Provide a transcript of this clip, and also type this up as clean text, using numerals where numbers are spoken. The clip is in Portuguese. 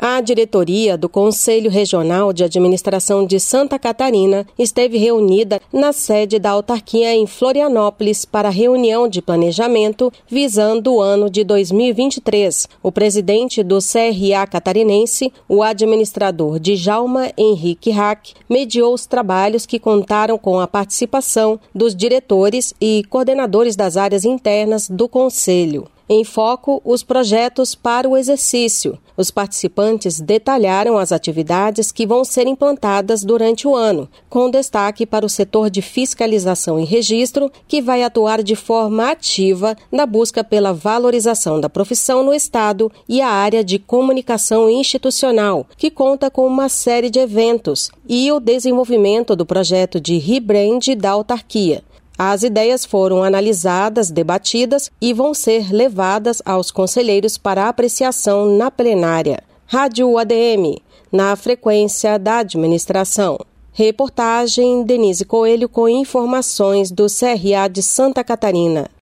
A diretoria do Conselho Regional de Administração de Santa Catarina esteve reunida na sede da autarquia em Florianópolis para a reunião de planejamento visando o ano de 2023. O presidente do CRA catarinense, o administrador Djalma Henrique Hack, mediou os trabalhos que contaram com a participação dos diretores e coordenadores das áreas internas do Conselho. Em foco, os projetos para o exercício. Os participantes detalharam as atividades que vão ser implantadas durante o ano, com destaque para o setor de fiscalização e registro, que vai atuar de forma ativa na busca pela valorização da profissão no Estado, e a área de comunicação institucional, que conta com uma série de eventos, e o desenvolvimento do projeto de rebrand da autarquia. As ideias foram analisadas, debatidas e vão ser levadas aos conselheiros para apreciação na plenária. Rádio ADM, na frequência da administração. Reportagem Denise Coelho com informações do CRA de Santa Catarina.